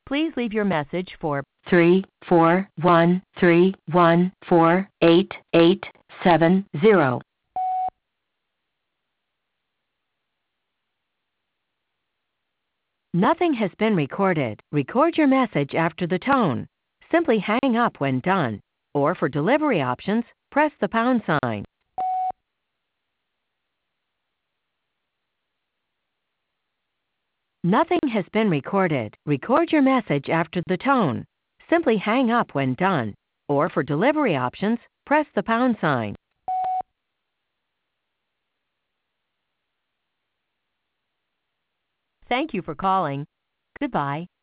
Please leave your message for 34131488870. Nothing has been recorded. Record your message after the tone. Simply hang up when done. Or for delivery options, press the pound sign. Nothing has been recorded. Record your message after the tone. Simply hang up when done. Or for delivery options, press the pound sign. Thank you for calling. Goodbye.